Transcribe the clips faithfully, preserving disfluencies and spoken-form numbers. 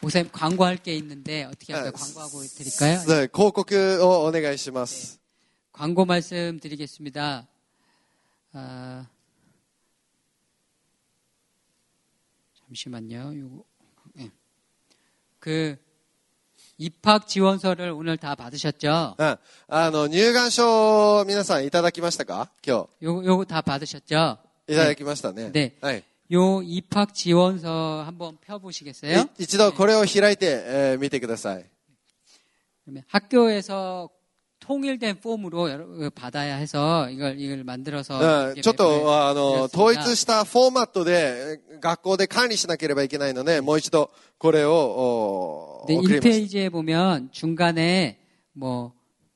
목사님 광고할 게 있는데 어떻게 할까요? 광고하고 드릴까요? 네, 広告をお願いします。 광고 말씀 드리겠습니다. 아, 잠시만요. 요거, 네. 그 입학 지원서를 오늘 다 받으셨죠? あ、あの、入学証皆さんいただきましたか今 요거 요거 다 받으셨죠? 日。いただきましたね。 네. はい。 요 입학 지원서 한번 펴보시겠어요? い一度これを開いて、えー見てください。 그러면 학교에서 통일된 폼으로 여러- 받아야 해서 이걸 이걸 만들어서 うん 이렇게 ちょっと、あの、 배포해 統 드렸습니다. 一したフォーマットで学校で管理しなければいけないので、もう一度これをお 네, 送り 일 ました。 페이지에 보면 중간에 뭐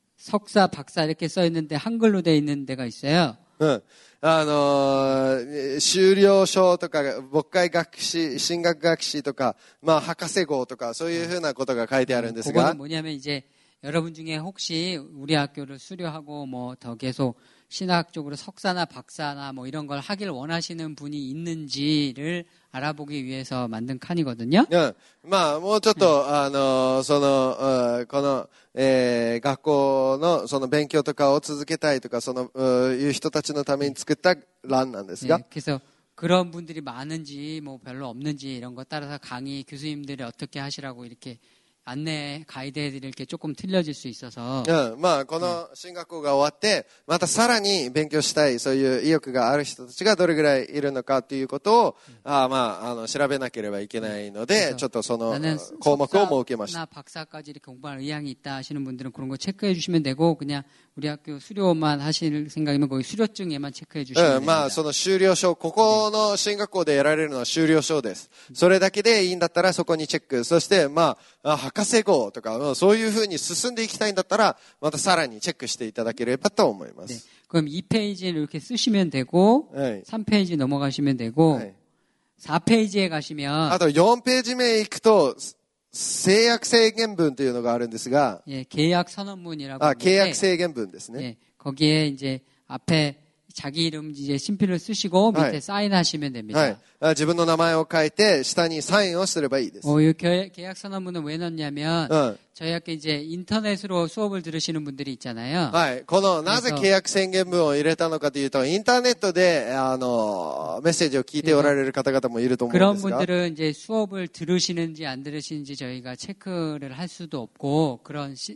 석사, 박사 이렇게 써 있는데 한글로 돼 있는 데가 있어요. うん。あのー、修了証とか、牧会学士、進学学士とか、まあ、博士号とか、そういうふうなことが書いてあるんですが 그거는 、 뭐냐면 이제 여러분 중에 혹시 우리 학교를 수료하고 뭐 더 계속 신학적으로 석사나 박사나 뭐 이런 걸 하길 원하시는 분이 있는지를 알아보기 위해서 만든 칸이거든요. うん。まあ、もうちょっと、あのー、その、うんこの、えー学校のその勉強とかを続けたいとか、その、うんいう人たちのために作った欄なんですが、 네, 그래서 그런 분들이 많은지 뭐 별로 없는지 이런 거 따라서 강의 교수님들이 어떻게 하시라고 이렇게 안내 가이드해드릴 게 조금 틀려질 수 있어서 うん、まあ、この進学校が終わって、またさらに勉強したい、そういう意欲がある人たちがどれぐらいいるのかということを、あまあ、あの、調べなければいけないので、ちょっとその 나는 項目を設けました。 석사나 박사까지 이렇게 공부할 의향이 있다 하시는 분들은 그런 거 체크해 주시면 되고 그냥 우리 학교 수료만 하실 생각이면 거기 수료증에만 체크해 う 주시면 ん、まあ、 됩니다. その修了証、ここの進学校で得られるのは修了証です。それだけでいいんだったらそこにチェック。そして、まあ、あ博士号とか、うんそういうふうに進んでいきたいんだったら、またさらにチェックしていただければと思いま 네, す。 그럼 이 페이지를 이렇게 쓰시면 되고 はい。 삼 페이지 넘어가시면 되고 はい。 사 페이지에 あ 가시면 とよんページ目行くと、制約制限文というのがあるんですが、 예, 계약 선언문이라고 あ、契 하는데 約制限文ですね。 예, 거기에 이제 앞에 자기 이름 이제 심필을 쓰시고 밑에 네. 사인하시면 됩니다. はい。あ自分の名前を書いて、下にサインをすればいいです。 어, 이 계- 계약 선언문은 왜 넣냐면 うん。 저희 학교 이제 인터넷으로 수업을 들으시는 분들이 있잖아요. はい。この、なぜ契約宣言文を入れたのかというと、インターネットで、あの、メッセージを聞いておられる方々もいると思うん 그런 ですが、 분들은 이제 수업을 들으시는지 안 들으시는지 저희가 체크를 할 수도 없고 그런 시-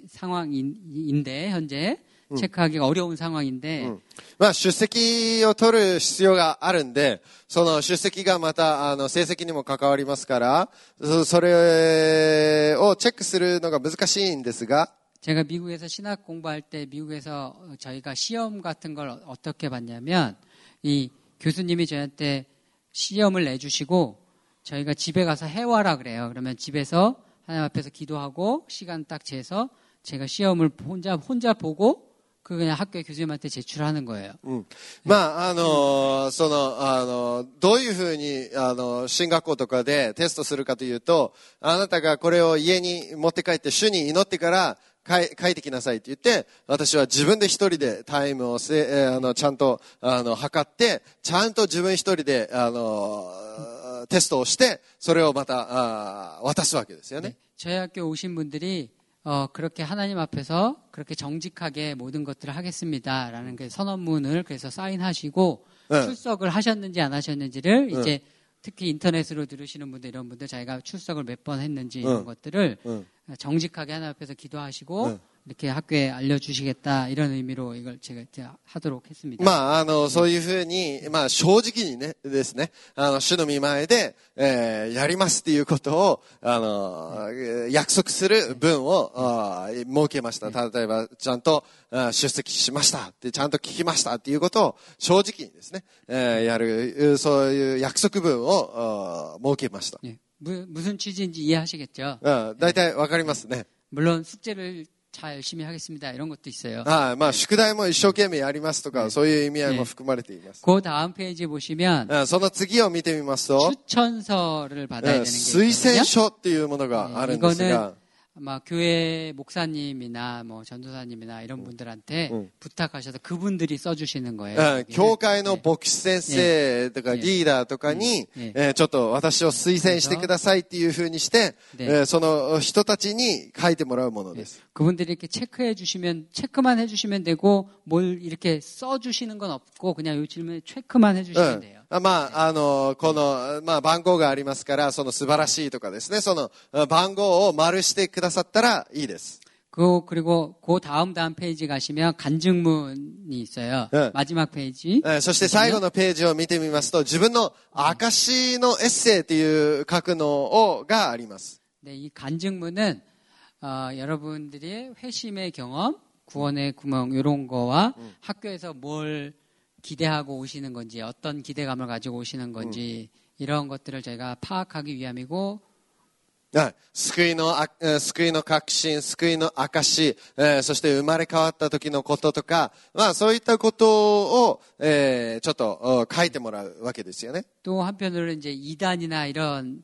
상황인데 현재 체크하기가 어려운 상황인데 うんまあ、出席を取る必要があるんで、その出席がまた、あの、成績にも関わりますから、そそれをチェックするのが難しいんですが、 제가 미국에서 신학 공부할 때 미국에서 저희가 시험 같은 걸 어떻게 봤냐면 이 교수님이 저희한테 시험을 내주시고 저희가 집에 가서 해와라 그래요. 그러면 집에서 하나님 앞에서 기도하고 시간 딱 재서 제가 시험을 혼자 혼자 보고 그 그냥 학교 교수님한테 제출하는 거예요. うん。まあ、あの、その、あの、どういうふうに、あの、進学校とかでテストするかというと、あなたがこれを家に持って帰って主に祈ってから書い書いてきなさいって言って、私は自分で一人でタイムをせ、えーあの、ちゃんと、あの、測って、ちゃんと自分一人で、あの、テストをして、それをまた、あ渡すわけですよね。 네, 저희 학교 오신 분들이 어, 그렇게 하나님 앞에서 그렇게 정직하게 모든 것들을 하겠습니다라는 그 선언문을 그래서 사인하시고 네. 출석을 하셨는지 안 하셨는지를 네. 이제 특히 인터넷으로 들으시는 분들 이런 분들 자기가 출석을 몇 번 했는지 이런 네. 것들을 네. 정직하게 하나님 앞에서 기도하시고 네. 이렇게 학교에 알려주시겠다 이런 의미로 이걸 제가 하도록 했습니다. まあ、あの、そういうふうに、まあ、正直にね、ですね、あの、主の御前で、えー、やりますっていうことを、あの、えー約束する文を、あー設けました。例えば、ちゃんと、あー出席しましたって、ちゃんと聞きましたっていうことを、正直にですね、えーやる、そういう約束文を、あー設けました。 예, 무, 무슨 취지인지 이해하시겠죠? うん大体わかりますね。 물론 숙제를 잘 열심히 하겠습니다 이런 것도 있어요. はい。まあ、宿題も一生懸命やりますとか、そういう意味合いも含まれています。 그 다음 페이지 보시면 うんその次を見てみますと、 추천서를 う 받아야 ん 되는 게 推薦 있거든요. 書っていうものがあるんですが、 이거는 아마 교회 목사님이나 뭐 전도사님이나 이런 분들한테 음. 부탁하셔서 그분들이 써주시는 거예요. うん 여기를. 教会の 네. 牧師先生とかねリーダーとかに、 ねえーちょっと私を推薦してくださいっていうふうにして、 ねえーその人たちに書いてもらうものです。 그분들이 이렇게 체크해 주시면 체크만 해주시면 되고 뭘 이렇게 써주시는 건 없고 그냥 이 질문에 체크만 う 해주시면 ん 돼요. あまあ、あの、この、まあ、番号がありますから、その素晴らしいとかですね、その番号を丸してくださったらいいです。 그 그리고 그 다음 다음 페이지 가시면 간증문이 있어요. 네. 마지막 페이지. えーそして最後のページを見てみますと、自分の証のエッセイっていう書くのをがあります。 네, 이 간증문은 어, 여러분들의 회심의 경험, 구원의 구멍 이런 거와 음. 학교에서 뭘 기대하고 오시는 건지 어떤 기대감을 가지고 오시는 건지 음. 이런 것들을 저희가 파악하기 위함이고 はい。救いのあ、えー救いの確信、救いの証、えーそして生まれ変わった時のこととか、まあそういったことを、えーちょっとお書いてもらうわけですよね。 또 한편으로는 이제 이단이나 이런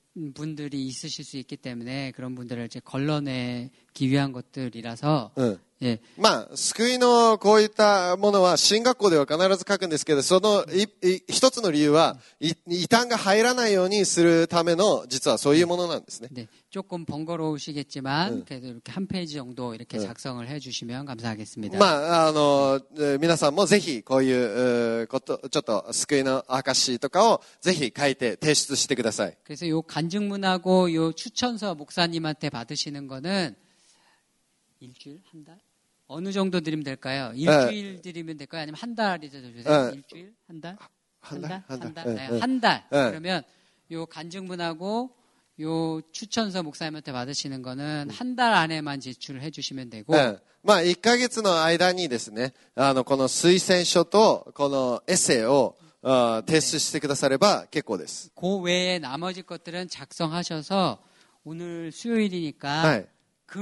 분들이 있으실 수 있기 때문에 그런 분들을 이제 걸러내기 위한 것들이라서 うん。 예, まあ、救いのこういったものは進学校では必ず書くんですけど、そのいい一つの理由は、い異端が入らないようにするための、実はそういうものなんですね。 네, 조금 번거로우시겠지만 음. 그래도 이렇게 한 페이지 정도 이렇게 작성을 해주시면 감사하겠습니다. まあ、あの、えー皆さんもぜひこういうえーこと、ちょっと救いの証とかをぜひ書いて提出してください。 그래서 요 간증문하고 요 추천서 목사님한테 받으시는 거는 일주일, 한 달? 어느 정도 드리면 될까요? 일주일 드리면 될까요? 아니면 한 달이 더 주세요? 네. 일주일? 한 달? 한 한 달? 달? 한 한 달? 달? 네, 네, 네. 한 달. 네. 그러면 요 간증문하고 요 추천서 목사님한테 받으시는 거는 한 달 안에만 제출을 해주시면 되고 うんまあ、いっかげつの間にですね、あの、この推薦書とこのエッセイをあ提出してくだされば結構です。 그 외에 나머지 것들은 작성하셔서 오늘 수요일이니까 はい。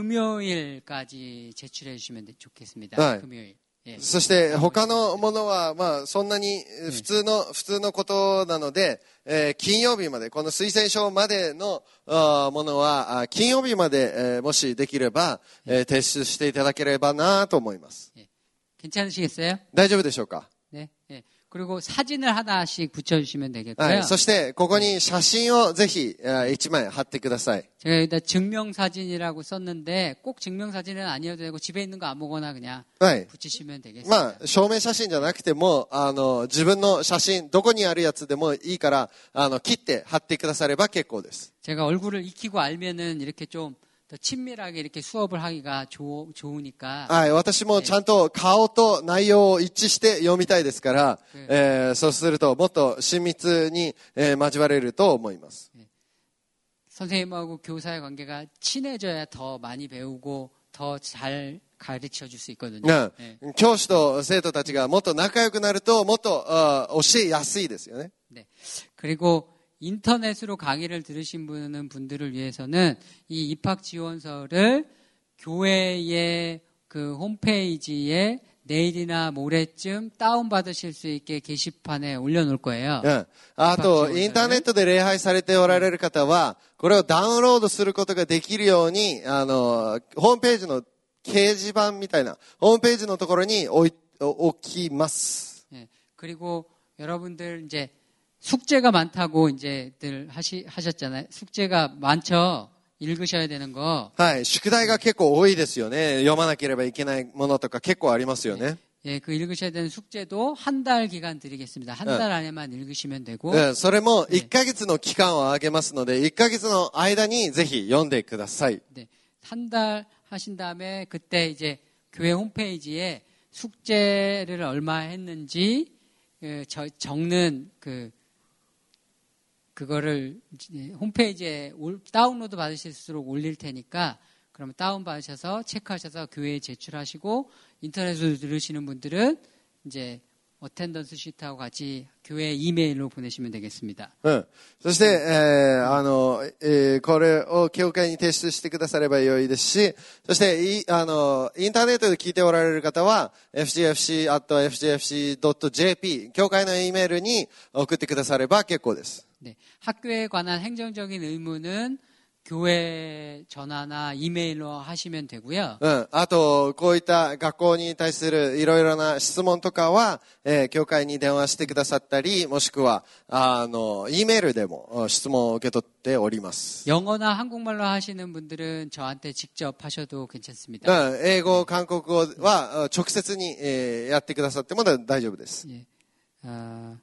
금요일까지 제출해 주시면 좋겠습니다. 네. 금요일. 예. そして他のものはまあそんなに普通の普通のことなので、えー金曜日までこの推薦書までのあーものはあ金曜日まで、えーもしできれば、えー提出していただければなと思います。 예. 괜찮으시겠어요? 大丈夫でしょうか。 네. 예. 그리고 사진을 하나씩 붙여주시면 は 되겠고요. い。そしてここに写真をぜひいちまい貼ってください。 제가 여기다 증명사진이라고 썼는데 꼭 증명사진은 아니어도 되고 집에 있는 거 아무거나 그냥 はい。 붙이시면 되겠습니다. まあ証明写真じゃなくてもあの自分の写真どこにあるやつでもいいからあの切って貼ってくだされば結構です。 제가 얼굴을 익히고 알면은 이렇게 좀 더 친밀하게 이렇게 수업을 하기가 좋, 좋으니까 はい、私もちゃんと顔と内容を一致して読みたいですから、えーそうするともっと親密に、えー交われると思います。 선생님하고 교사의 관계가 친해져야 더 많이 배우고 더 잘 가르쳐 줄 수 있거든요. ね 네. 教師と生徒たちがもっと仲良くなるともっとあ教えやすいですよね。 네. 그리고 인터넷으로 강의를 들으신 분은 분들을 위해서는 이 입학 지원서를 교회의 그 홈페이지에 내일이나 모레쯤 다운받으실 수 있게 게시판에 올려놓을 거예요. うんあと、インターネットで礼拝されておられる方は、これをダウンロードすることができるように、あの、ホームページの掲示板みたいな、ホームページのところに置い置きます。 네. 그리고 여러분들 이제 숙제가 많다고 이제들 하시, 하셨잖아요. 숙제가 많죠? 읽으셔야 되는 거. はい、宿題が結構多いですよね。読まなければいけないものとか結構ありますよね。 예, 그 읽으셔야 되는 숙제도 한 달 기간 드리겠습니다. 한 달 안에만 읽으시면 되고. うんそれもいっかげつの期間をあげますので、いっかげつの間にぜひ読んでください。 네. 한 달 하신 다음에 그때 이제 교회 홈페이지에 숙제를 얼마 했는지 그 저, 적는 그 그거를 홈페이지에 올, 다운로드 받으실수록 올릴 테니까 그러면 다운 받으셔서 체크하셔서 교회에 제출하시고 인터넷으로 들으시는 분들은 이제 어텐던스 시트하고 같이 교회 이메일로 보내시면 되겠습니다. うん。そして、えー、あの、えー、これを教会に提出してくださればよいですし、そして、い、あの、インターネットで聞いておられる方は、エフジーエフシーアットエフジーエフシードットジェーピー、教会の E メールに送ってくだされば結構です。 네. 학교에 관한 행정적인 의무는 교회 전화나 이메일로 하시면 되고요. うん。あと、こういった学校に対するいろいろな質問とかは、えー、教会に電話してくださったり、もしくは、あの、Eメールでも質問を受け取っております。 영어나 한국말로 하시는 분들은 저한테 직접 하셔도 う 괜찮습니다. ん。英語、韓国語は直接に、えー、やってくださっても大丈夫です。 예. 아,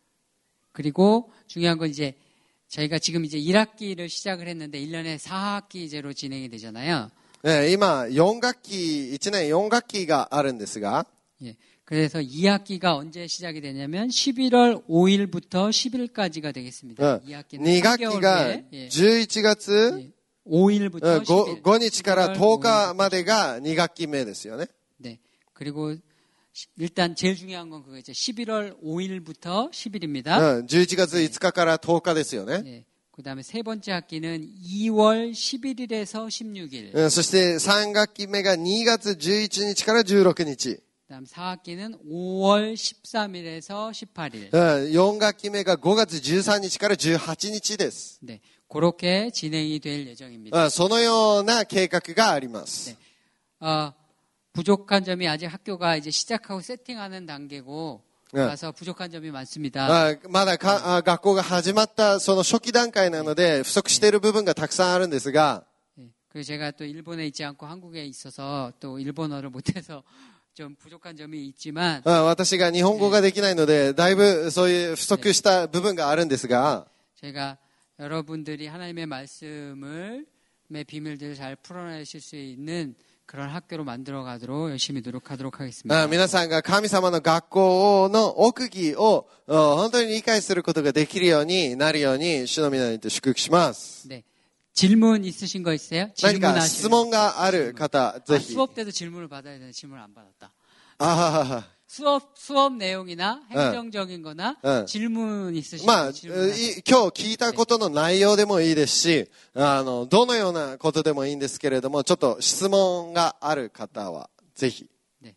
그리고 중요한 건 이제 저희가 지금 이제 일 학기를 시작을 했는데 일 년에 사 학기제로 진행이 되잖아요. えー、今、よん学期、いちねんよん学期があるんですが、 예. 그래서 이 학기가 언제 시작이 되냐면 십일월 오일부터 십일까지가 되겠습니다. 이 학기는 に学期が 예. じゅういちがつ 오일부터 십일. ごにちからとおかまでがに学期目ですよね。 네. 그리고 일단 제일 중요한 건 그거죠. 십일월 오일부터 십일입니다. うん、じゅういちがついつかからとおかですよね。 네. 그다음에 세 번째 학기는 이월 십일일에서 십육일. うん、そしてさん学期目がにがつじゅういちにちからじゅうろくにち。 그다음 사 학기는 오월 십삼일에서 십팔일. うん、よん学期目がごがつじゅうさんにちからじゅうはちにちです。 네. 그렇게 진행이 될 예정입니다. うん、そのような計画があります。 네. 어, 부족한 점이 아직 학교가 이제 시작하고 세팅하는 단계고 그래서 부족한 점이 많습니다. あ、まだか、あ、学校が始まったその初期段階なので不足している部分がたくさんあるんですが、 네. 그리고 제가 또 일본에 있지 않고 한국에 있어서 또 일본어를 못해서 좀 부족한 점이 있지만 あ、私が日本語ができないのでだいぶそういう不足した部分があるんですが、 제가 여러분들이 하나님의 말씀을 의 비밀들을 잘 풀어내실 수 있는 그런 학교로 만들어 가도록 열심히 노력하도록 하겠습니다. あ、皆さんが神様の学校の奥義を本当に理解することができるようになるように主の皆によって祝福します。 네. 질문 있으신 거 있어요? 何か質問がある方、ぜ 아, ひ。 수업 때도 질문을 받아야 되는데 질문을 안 받았다. あ 수업 수업 내용이나 행정적인 거나 응. 질문 있으시면 まあ、い 질문하세요. 今日聞いたことの内容でもいいですし、あの、どのようなことでもいいんですけれども、ちょっと質問がある方は、ぜひ。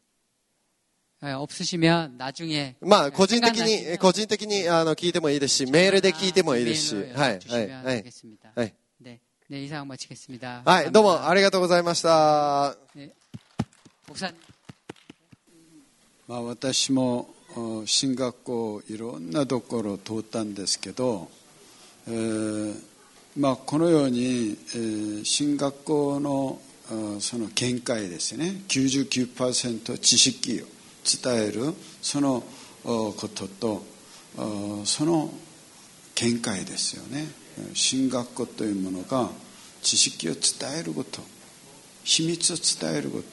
네, 없으시면 나중에 まあ、個人的に、 생각나시면 個人的にあの聞いてもいいですし、メールで聞いてもいいですし、 이메일로 はい、はい、 주시면 はい。 되겠습니다. はい、 네, 네, 이상 마치겠습니다. はい、どうも 감사합니다. ありがとうございました。 네. 목사님. まあ、私も進学校いろんなところを通ったんですけど、えーまあ、このように、えー、進学校のその見解ですね、きゅうじゅうきゅうパーセント 知識を伝えるそのこととその見解ですよね。進学校というものが知識を伝えること、秘密を伝えること、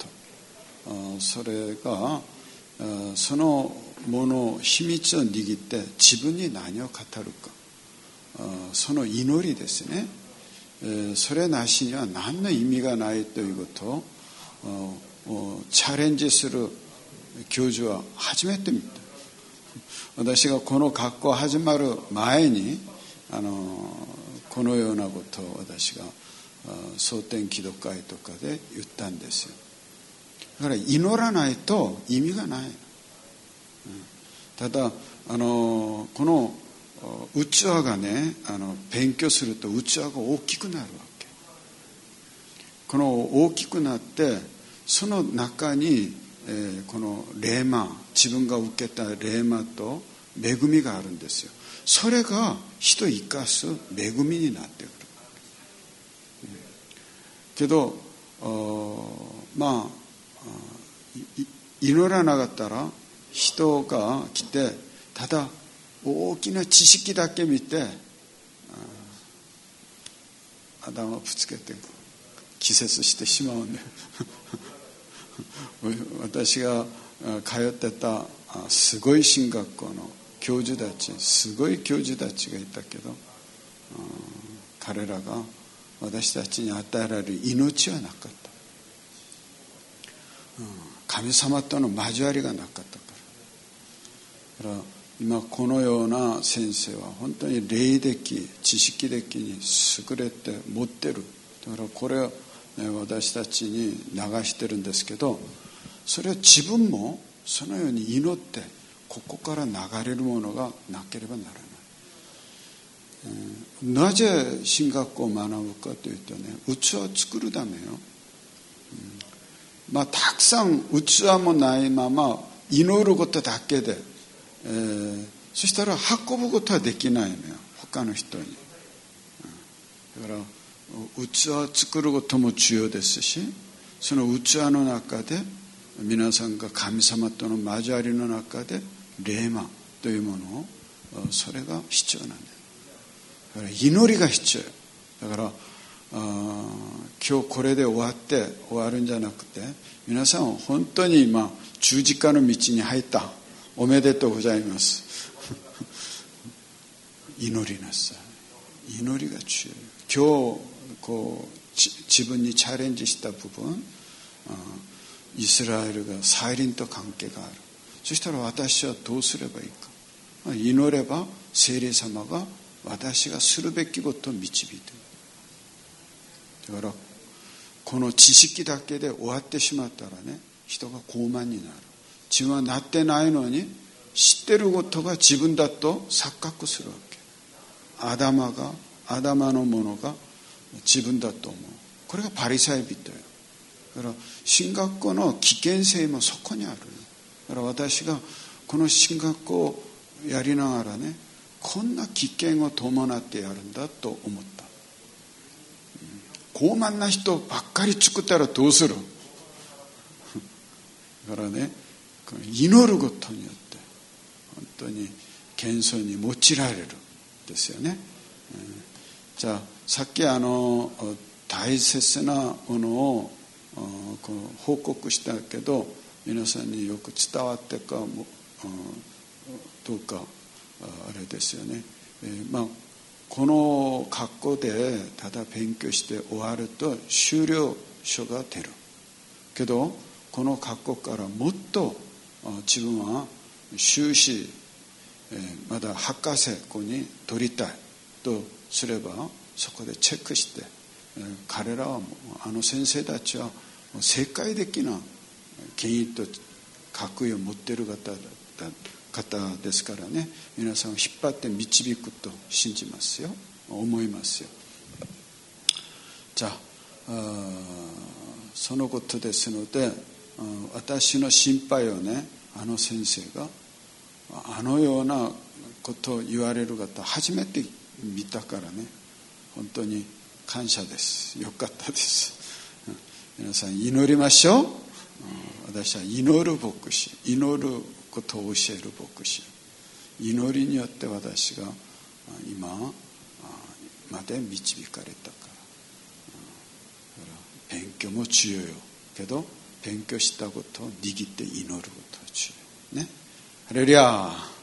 それがそのもの秘密を握って自分に何を語るか、その祈りですね。それなしには何の意味がないということをチャレンジする教授は初めて見た。私がこの学校始まる前にあのこのようなことを私が蒼天祈祷会とかで言ったんですよ。だから祈らないと意味がない。ただあのこの器がね、あの勉強すると器が大きくなるわけ。この大きくなってその中に、えー、この霊魔、自分が受けた霊魔と恵みがあるんですよ。それが人を生かす恵みになってくる。けどまあ祈らなかったら人が来てただ大きな知識だけ見て頭をぶつけて気絶してしまうんで私が通ってたすごい進学校の教授たち、すごい教授たちがいたけど、彼らが私たちに与えられる命はなかった。神様との交わりがなかったから。だから今このような先生は本当に霊的、知識的に優れて持ってる。だからこれを、ね、私たちに流してるんですけど、それは自分もそのように祈ってここから流れるものがなければならない。 なぜ神学校を学ぶかというとね、器を作るためよ。まあ、たくさん器もないまま祈ることだけで、えー、そしたら運ぶことはできないのよ、他の人に。だから器を作ることも重要ですし、その器の中で皆さんが神様との交わりの中で霊魔というものを、それが必要なんだよ。だから祈りが必要。だからあ今日これで終わって終わるんじゃなくて、皆さん本当に今十字架の道に入った。おめでとうございます祈りなさい。祈りが重要。今日こう自分にチャレンジした部分、イスラエルが再臨と関係がある。そしたら私はどうすればいいか。祈れば聖霊様が私がするべきことを導いている。だからこの知識だけで終わってしまったらね、人が傲慢になる。自分はなってないのに知ってることが自分だと錯覚するわけ。頭が頭のものが自分だと思う。これがパリサイ人よ。だから神学校の危険性もそこにある。だから私がこの神学校をやりながらね、こんな危険を伴ってやるんだと思った。傲慢な人ばっかり作ったらどうするだからね、祈ることによって本当に謙遜に用いられるですよね。じゃあさっきあの大切なものをこう報告したけど、皆さんによく伝わってかもどうかあれですよね。えー、まあこの格好でただ勉強して終わると修了書が出るけど、この格好からもっと自分は修士、えー、まだ博士号に取りたいとすれば、そこでチェックして、えー、彼らはもうあの先生たちは世界的な権威と格位を持っている方だ方ですからね、皆さんを引っ張って導くと信じますよ、思いますよ。じゃあ、あそのことですので、私の心配をね、あの先生があのようなことを言われる方初めて見たからね、本当に感謝です。よかったです。皆さん祈りましょう。私は祈る牧師、祈ることを教える牧師、祈りによって私が今まで導かれたから、勉強も重要よけど、勉強したことを握って祈ることが重要ね。ハレルヤ。